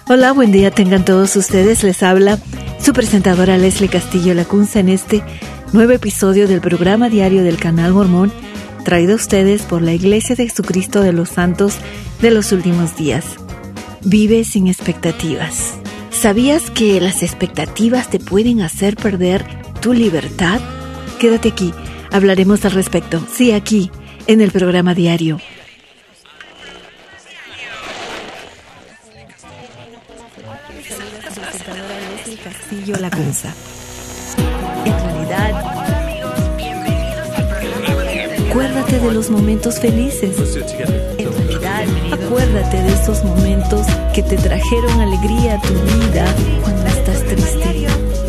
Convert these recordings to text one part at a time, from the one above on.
Hola, buen día tengan todos ustedes. Les habla su presentadora Leslie Castillo Lacunza en este nuevo episodio del programa diario del Canal Mormón, traído a ustedes por la Iglesia de Jesucristo de los Santos de los Últimos Días. Vive sin expectativas. ¿Sabías que las expectativas te pueden hacer perder tu libertad? Quédate aquí, hablaremos al respecto. Sí, aquí, en el programa diario. Castillo Lacunza. En realidad, acuérdate de los momentos felices. En realidad, acuérdate de esos momentos que te trajeron alegría a tu vida cuando estás triste.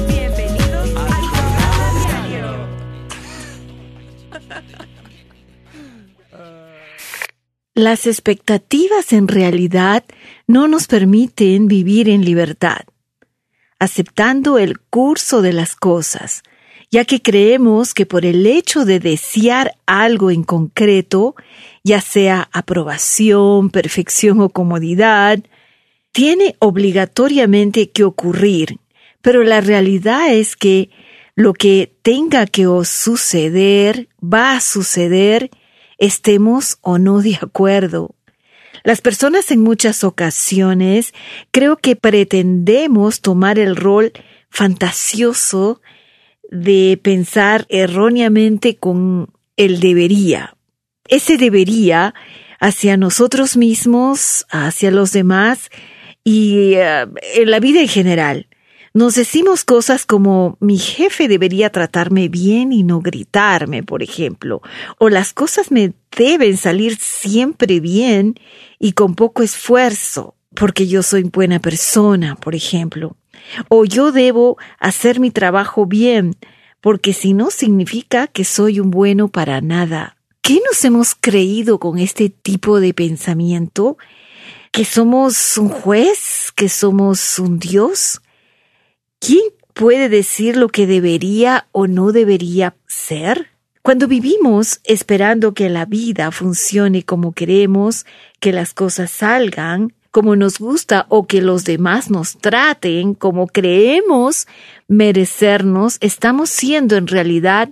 Las expectativas en realidad no nos permiten vivir en libertad, aceptando el curso de las cosas, ya que creemos que por el hecho de desear algo en concreto, ya sea aprobación, perfección o comodidad, tiene obligatoriamente que ocurrir, pero la realidad es que lo que tenga que suceder, va a suceder, estemos o no de acuerdo. Las personas en muchas ocasiones creo que pretendemos tomar el rol fantasioso de pensar erróneamente con el debería. Ese debería hacia nosotros mismos, hacia los demás y en la vida en general. Nos decimos cosas como mi jefe debería tratarme bien y no gritarme, por ejemplo, o las cosas me deben salir siempre bien y con poco esfuerzo, porque yo soy buena persona, por ejemplo, o yo debo hacer mi trabajo bien, porque si no significa que soy un bueno para nada. ¿Qué nos hemos creído con este tipo de pensamiento? ¿Que somos un juez? ¿Que somos un Dios? ¿Quién puede decir lo que debería o no debería ser? Cuando vivimos esperando que la vida funcione como queremos, que las cosas salgan como nos gusta o que los demás nos traten como creemos merecernos, estamos siendo en realidad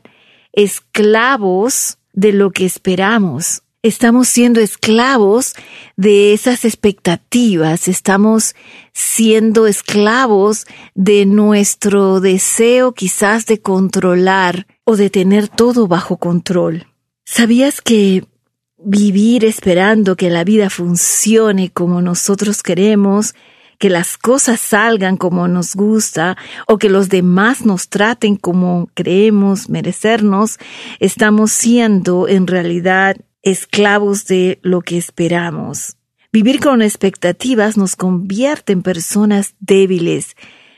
esclavos de lo que esperamos. Estamos siendo esclavos de esas expectativas, estamos siendo esclavos de nuestro deseo quizás de controlar o de tener todo bajo control. ¿Sabías que vivir esperando que la vida funcione como nosotros queremos, que las cosas salgan como nos gusta o que los demás nos traten como creemos merecernos, estamos siendo en realidad esclavos de lo que esperamos? Vivir con expectativas nos convierte en personas débiles.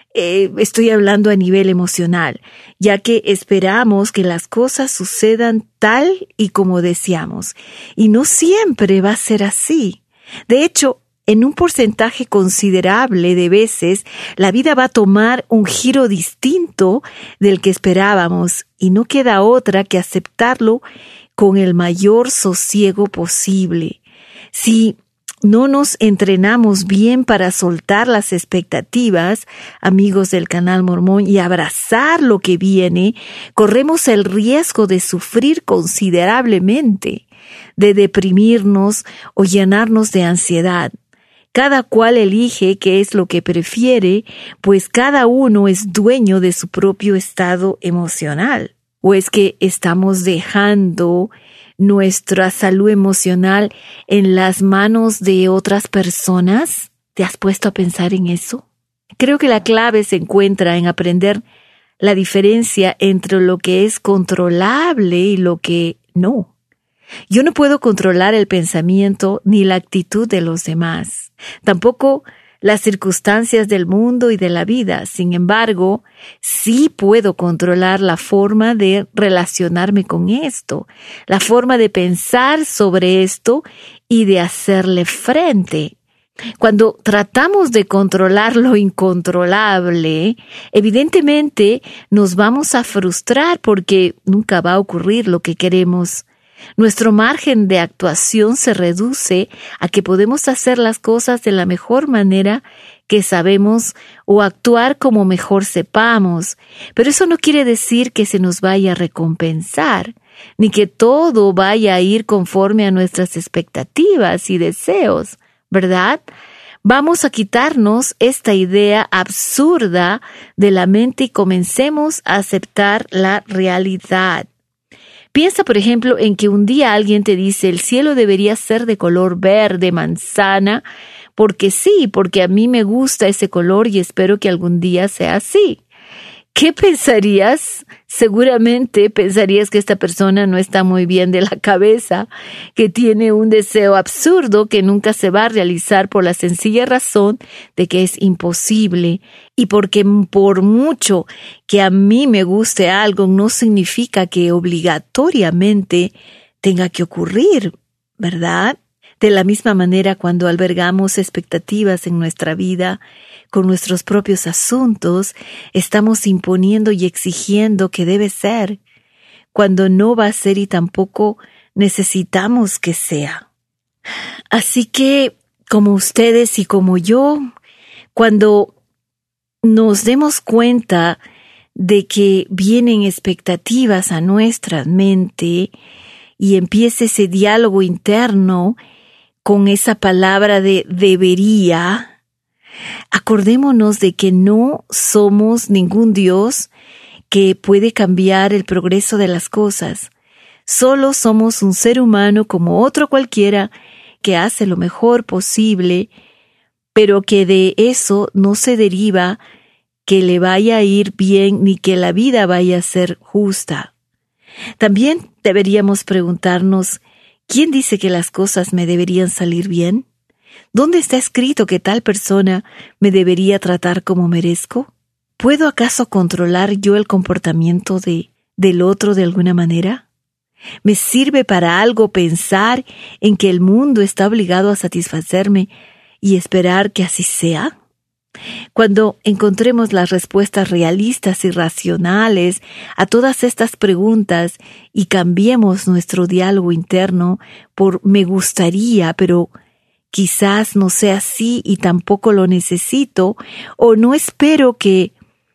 Estoy hablando a nivel emocional, ya que esperamos que las cosas sucedan tal y como deseamos. Y no siempre va a ser así. De hecho, en un porcentaje considerable de veces, la vida va a tomar un giro distinto del que esperábamos y no queda otra que aceptarlo con el mayor sosiego posible. Si no nos entrenamos bien para soltar las expectativas, amigos del Canal Mormón, y abrazar lo que viene, corremos el riesgo de sufrir considerablemente, de deprimirnos o llenarnos de ansiedad. Cada cual elige qué es lo que prefiere, pues cada uno es dueño de su propio estado emocional. ¿O es que estamos dejando nuestra salud emocional en las manos de otras personas? ¿Te has puesto a pensar en eso? Creo que la clave se encuentra en aprender la diferencia entre lo que es controlable y lo que no. Yo no puedo controlar el pensamiento ni la actitud de los demás. Tampoco las circunstancias del mundo y de la vida. Sin embargo, sí puedo controlar la forma de relacionarme con esto, la forma de pensar sobre esto y de hacerle frente. Cuando tratamos de controlar lo incontrolable, evidentemente nos vamos a frustrar porque nunca va a ocurrir lo que queremos. Nuestro margen de actuación se reduce a que podemos hacer las cosas de la mejor manera que sabemos o actuar como mejor sepamos, pero eso no quiere decir que se nos vaya a recompensar, ni que todo vaya a ir conforme a nuestras expectativas y deseos, ¿verdad? Vamos a quitarnos esta idea absurda de la mente y comencemos a aceptar la realidad. Piensa, por ejemplo, en que un día alguien te dice el cielo debería ser de color verde, manzana, porque sí, porque a mí me gusta ese color y espero que algún día sea así. ¿Qué pensarías? Seguramente pensarías que esta persona no está muy bien de la cabeza, que tiene un deseo absurdo que nunca se va a realizar por la sencilla razón de que es imposible y porque por mucho que a mí me guste algo no significa que obligatoriamente tenga que ocurrir, ¿verdad? De la misma manera, cuando albergamos expectativas en nuestra vida, con nuestros propios asuntos, estamos imponiendo y exigiendo que debe ser, cuando no va a ser y tampoco necesitamos que sea. Así que, como ustedes y como yo, cuando nos demos cuenta de que vienen expectativas a nuestra mente y empiece ese diálogo interno con esa palabra de debería, acordémonos de que no somos ningún Dios que puede cambiar el progreso de las cosas. Solo somos un ser humano como otro cualquiera que hace lo mejor posible, pero que de eso no se deriva que le vaya a ir bien ni que la vida vaya a ser justa. También deberíamos preguntarnos, ¿quién dice que las cosas me deberían salir bien? ¿Dónde está escrito que tal persona me debería tratar como merezco? ¿Puedo acaso controlar yo el comportamiento del otro de alguna manera? ¿Me sirve para algo pensar en que el mundo está obligado a satisfacerme y esperar que así sea? Cuando encontremos las respuestas realistas y racionales a todas estas preguntas y cambiemos nuestro diálogo interno por me gustaría, pero quizás no sea así y tampoco lo necesito, o no espero que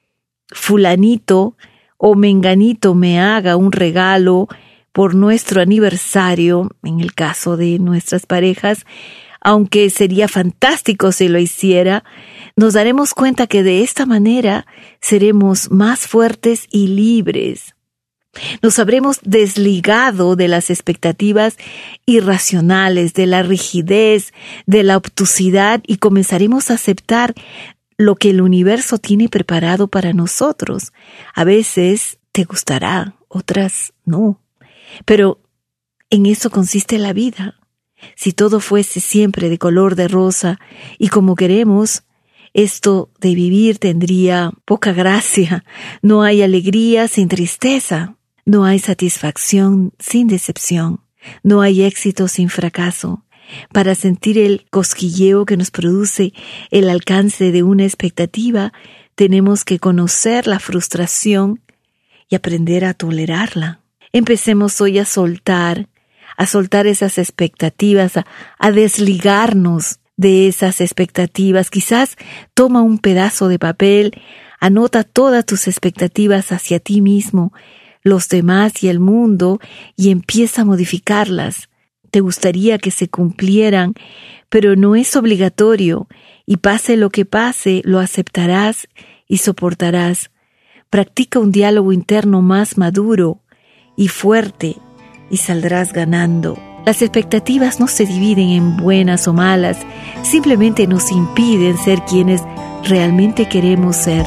fulanito o menganito me haga un regalo por nuestro aniversario, en el caso de nuestras parejas, aunque sería fantástico si lo hiciera, nos daremos cuenta que de esta manera seremos más fuertes y libres. Nos habremos desligado de las expectativas irracionales, de la rigidez, de la obtusidad y comenzaremos a aceptar lo que el universo tiene preparado para nosotros. A veces te gustará, otras no. Pero en eso consiste la vida. Si todo fuese siempre de color de rosa y como queremos, esto de vivir tendría poca gracia. No hay alegría sin tristeza. No hay satisfacción sin decepción. No hay éxito sin fracaso. Para sentir el cosquilleo que nos produce el alcance de una expectativa, tenemos que conocer la frustración y aprender a tolerarla. Empecemos hoy a soltar esas expectativas, a desligarnos de esas expectativas. Quizás toma un pedazo de papel, anota todas tus expectativas hacia ti mismo, los demás y el mundo y empieza a modificarlas. Te gustaría que se cumplieran, pero no es obligatorio y pase lo que pase, lo aceptarás y soportarás. Practica un diálogo interno más maduro y fuerte y saldrás ganando. Las expectativas no se dividen en buenas o malas, simplemente nos impiden ser quienes realmente queremos ser.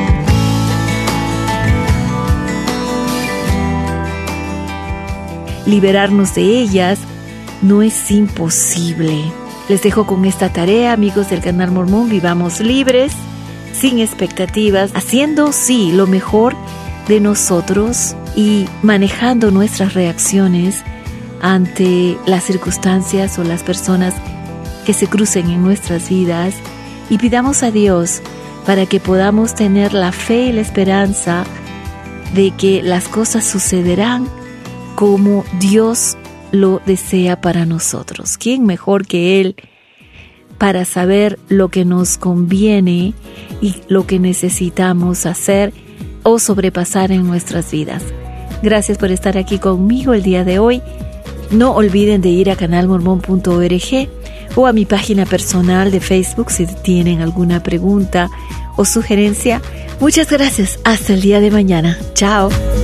Liberarnos de ellas no es imposible. Les dejo con esta tarea, amigos del Canal Mormón. Vivamos libres, sin expectativas, haciendo sí lo mejor de nosotros y manejando nuestras reacciones ante las circunstancias o las personas que se crucen en nuestras vidas, y pidamos a Dios para que podamos tener la fe y la esperanza de que las cosas sucederán como Dios lo desea para nosotros. ¿Quién mejor que Él para saber lo que nos conviene y lo que necesitamos hacer o sobrepasar en nuestras vidas? Gracias por estar aquí conmigo el día de hoy. No olviden de ir a canalmormon.org o a mi página personal de Facebook si tienen alguna pregunta o sugerencia. Muchas gracias. Hasta el día de mañana. Chao.